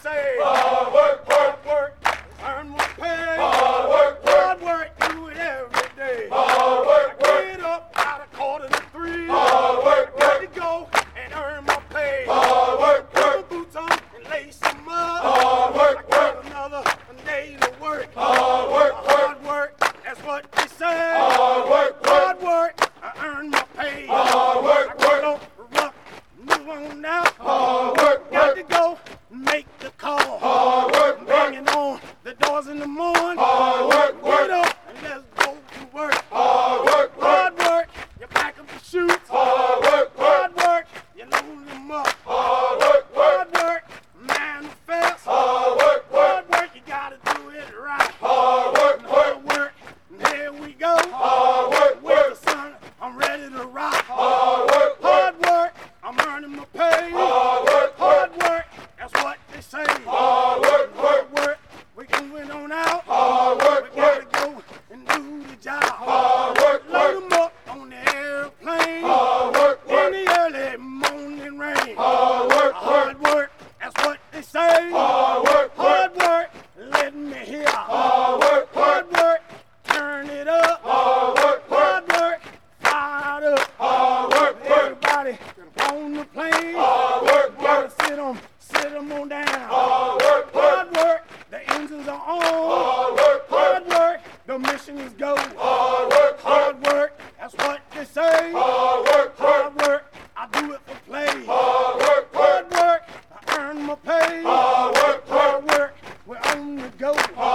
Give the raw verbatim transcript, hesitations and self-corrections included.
say. Hard work, work, Hard work, earn my pay. hard work, work, Hard work, do it every day. hard work, work, Get up out of quarter to three. hard work, Got work, to go and earn my pay. hard work, Put work, my boots on and lace them up. hard work, I got work, another day to work. hard work, work, Hard work, that's what they say. hard work, work, Hard work, I earn my pay. hard work, I work, don't rock, move on now. hard work, Got to work, go, make the call. hard work, Banging work, on the doors in the morning. hard work, Get work, up and let's go to work. hard work, Hard work, work, you pack up your shoes. hard work, work, Hard work, you load them up. hard work, work, Hard work, manifest. hard work, work, Hard work, you gotta do it right. hard work, work, Hard work, and here we go. hard work, With work, the sun, I'm ready to rock. hard work, work, Hard work, I'm earning my pay. hard work, Hard work, work, that's what they say. hard work, work, Hard work, we can win on out. hard We work, gotta work, go and do the job. hard work, Load work, them up on the airplane. hard work, In work, the early morning rain. hard work, work, Hard work, that's what they say. hard work, Hard work, work, let me hear. hard work, Hard work, work, turn it up. hard work, work, Hard work, fired up. hard work, work, Everybody on the plane. hard work, Gotta work, sit 'em, sit 'em on down. hard work, work, Hard work, the engines are on. hard work, Hard work, work, the missions go. hard work, Hard work, work, that's what they say. hard work, work, Hard work, I do it for play. hard work, Hard work, work, I earn my pay. hard work, work, Hard work, we're on the go. hard